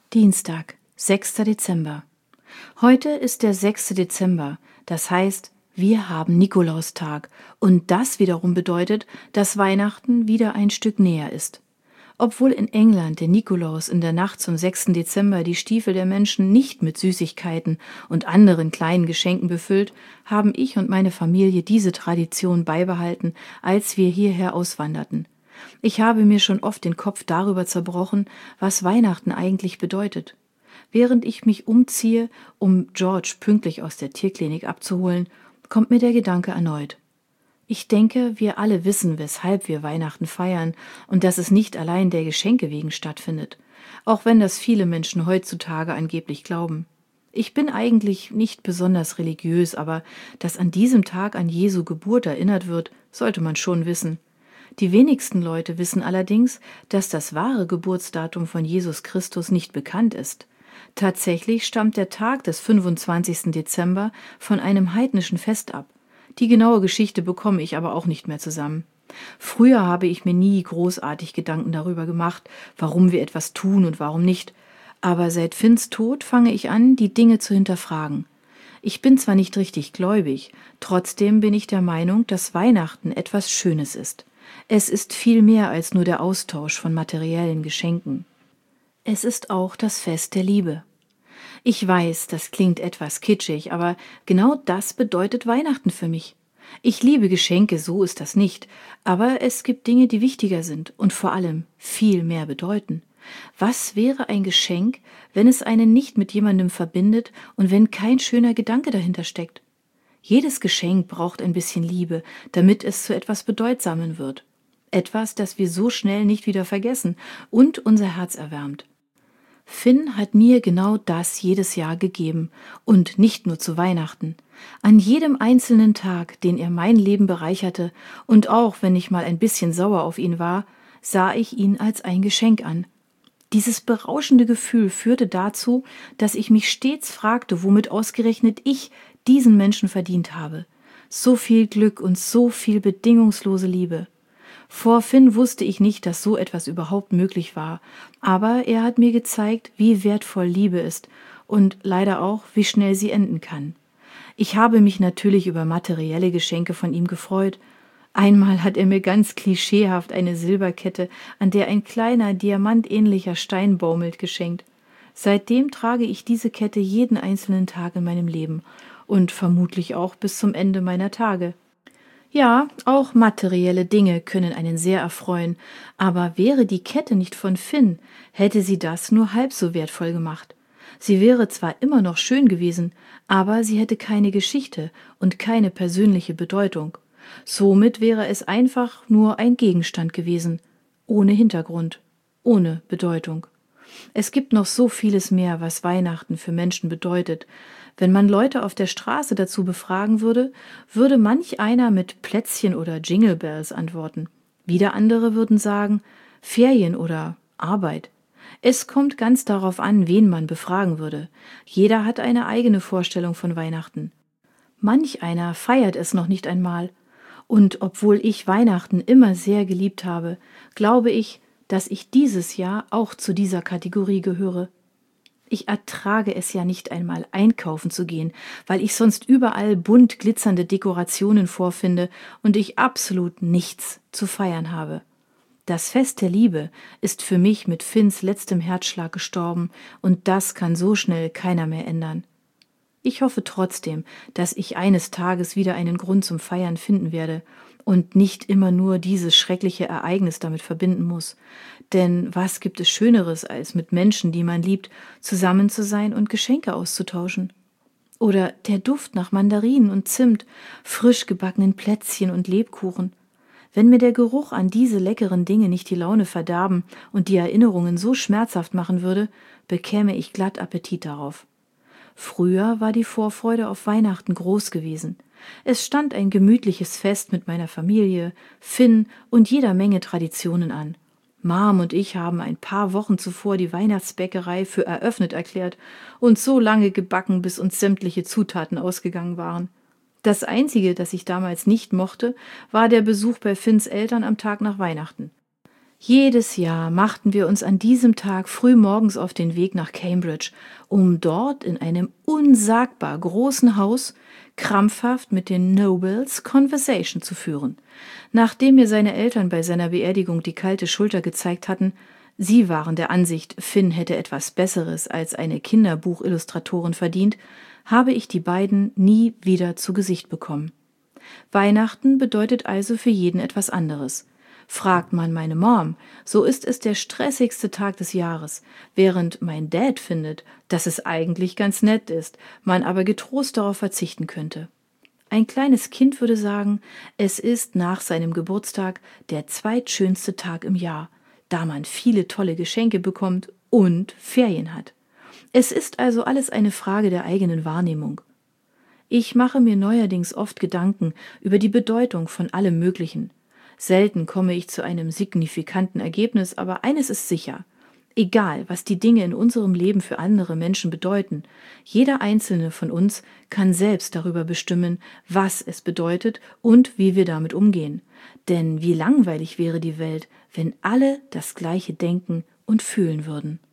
Dienstag, 6. Dezember. Heute ist der 6. Dezember, das heißt, wir haben Nikolaustag und das wiederum bedeutet, dass Weihnachten wieder ein Stück näher ist. Obwohl in England der Nikolaus in der Nacht zum 6. Dezember die Stiefel der Menschen nicht mit Süßigkeiten und anderen kleinen Geschenken befüllt, haben ich und meine Familie diese Tradition beibehalten, als wir hierher auswanderten. Ich habe mir schon oft den Kopf darüber zerbrochen, was Weihnachten eigentlich bedeutet. Während ich mich umziehe, um George pünktlich aus der Tierklinik abzuholen, kommt mir der Gedanke erneut. Ich denke, wir alle wissen, weshalb wir Weihnachten feiern und dass es nicht allein der Geschenke wegen stattfindet, auch wenn das viele Menschen heutzutage angeblich glauben. Ich bin eigentlich nicht besonders religiös, aber dass an diesem Tag an Jesu Geburt erinnert wird, sollte man schon wissen. Die wenigsten Leute wissen allerdings, dass das wahre Geburtsdatum von Jesus Christus nicht bekannt ist. Tatsächlich stammt der Tag des 25. Dezember von einem heidnischen Fest ab. Die genaue Geschichte bekomme ich aber auch nicht mehr zusammen. Früher habe ich mir nie großartig Gedanken darüber gemacht, warum wir etwas tun und warum nicht. Aber seit Finns Tod fange ich an, die Dinge zu hinterfragen. Ich bin zwar nicht richtig gläubig, trotzdem bin ich der Meinung, dass Weihnachten etwas Schönes ist. Es ist viel mehr als nur der Austausch von materiellen Geschenken. Es ist auch das Fest der Liebe. Ich weiß, das klingt etwas kitschig, aber genau das bedeutet Weihnachten für mich. Ich liebe Geschenke, so ist das nicht, aber es gibt Dinge, die wichtiger sind und vor allem viel mehr bedeuten. Was wäre ein Geschenk, wenn es einen nicht mit jemandem verbindet und wenn kein schöner Gedanke dahinter steckt? Jedes Geschenk braucht ein bisschen Liebe, damit es zu etwas Bedeutsamem wird. Etwas, das wir so schnell nicht wieder vergessen und unser Herz erwärmt. Finn hat mir genau das jedes Jahr gegeben und nicht nur zu Weihnachten. An jedem einzelnen Tag, den er mein Leben bereicherte und auch wenn ich mal ein bisschen sauer auf ihn war, sah ich ihn als ein Geschenk an. Dieses berauschende Gefühl führte dazu, dass ich mich stets fragte, womit ausgerechnet ich diesen Menschen verdient habe. So viel Glück und so viel bedingungslose Liebe. Vor Finn wusste ich nicht, dass so etwas überhaupt möglich war, aber er hat mir gezeigt, wie wertvoll Liebe ist und leider auch, wie schnell sie enden kann. Ich habe mich natürlich über materielle Geschenke von ihm gefreut. Einmal hat er mir ganz klischeehaft eine Silberkette, an der ein kleiner, diamantähnlicher Stein baumelt, geschenkt. Seitdem trage ich diese Kette jeden einzelnen Tag in meinem Leben und vermutlich auch bis zum Ende meiner Tage. Ja, auch materielle Dinge können einen sehr erfreuen, aber wäre die Kette nicht von Finn, hätte sie das nur halb so wertvoll gemacht. Sie wäre zwar immer noch schön gewesen, aber sie hätte keine Geschichte und keine persönliche Bedeutung. Somit wäre es einfach nur ein Gegenstand gewesen, ohne Hintergrund, ohne Bedeutung. Es gibt noch so vieles mehr, was Weihnachten für Menschen bedeutet. Wenn man Leute auf der Straße dazu befragen würde, würde manch einer mit Plätzchen oder Jingle Bells antworten. Wieder andere würden sagen, Ferien oder Arbeit. Es kommt ganz darauf an, wen man befragen würde. Jeder hat eine eigene Vorstellung von Weihnachten. Manch einer feiert es noch nicht einmal. Und obwohl ich Weihnachten immer sehr geliebt habe, glaube ich, dass ich dieses Jahr auch zu dieser Kategorie gehöre. Ich ertrage es ja nicht einmal, einkaufen zu gehen, weil ich sonst überall bunt glitzernde Dekorationen vorfinde und ich absolut nichts zu feiern habe. Das Fest der Liebe ist für mich mit Finns letztem Herzschlag gestorben und das kann so schnell keiner mehr ändern. Ich hoffe trotzdem, dass ich eines Tages wieder einen Grund zum Feiern finden werde und nicht immer nur dieses schreckliche Ereignis damit verbinden muss. Denn was gibt es Schöneres, als mit Menschen, die man liebt, zusammen zu sein und Geschenke auszutauschen? Oder der Duft nach Mandarinen und Zimt, frisch gebackenen Plätzchen und Lebkuchen. Wenn mir der Geruch an diese leckeren Dinge nicht die Laune verderben und die Erinnerungen so schmerzhaft machen würde, bekäme ich glatt Appetit darauf. Früher war die Vorfreude auf Weihnachten groß gewesen. Es stand ein gemütliches Fest mit meiner Familie, Finn und jeder Menge Traditionen an. Mom und ich haben ein paar Wochen zuvor die Weihnachtsbäckerei für eröffnet erklärt und so lange gebacken, bis uns sämtliche Zutaten ausgegangen waren. Das Einzige, das ich damals nicht mochte, war der Besuch bei Finns Eltern am Tag nach Weihnachten. Jedes Jahr machten wir uns an diesem Tag früh morgens auf den Weg nach Cambridge, um dort in einem unsagbar großen Haus krampfhaft mit den Nobles Conversation zu führen. Nachdem mir seine Eltern bei seiner Beerdigung die kalte Schulter gezeigt hatten, sie waren der Ansicht, Finn hätte etwas Besseres als eine Kinderbuchillustratorin verdient, habe ich die beiden nie wieder zu Gesicht bekommen. Weihnachten bedeutet also für jeden etwas anderes. Fragt man meine Mom, so ist es der stressigste Tag des Jahres, während mein Dad findet, dass es eigentlich ganz nett ist, man aber getrost darauf verzichten könnte. Ein kleines Kind würde sagen, es ist nach seinem Geburtstag der zweitschönste Tag im Jahr, da man viele tolle Geschenke bekommt und Ferien hat. Es ist also alles eine Frage der eigenen Wahrnehmung. Ich mache mir neuerdings oft Gedanken über die Bedeutung von allem Möglichen. Selten komme ich zu einem signifikanten Ergebnis, aber eines ist sicher. Egal, was die Dinge in unserem Leben für andere Menschen bedeuten, jeder einzelne von uns kann selbst darüber bestimmen, was es bedeutet und wie wir damit umgehen. Denn wie langweilig wäre die Welt, wenn alle das Gleiche denken und fühlen würden.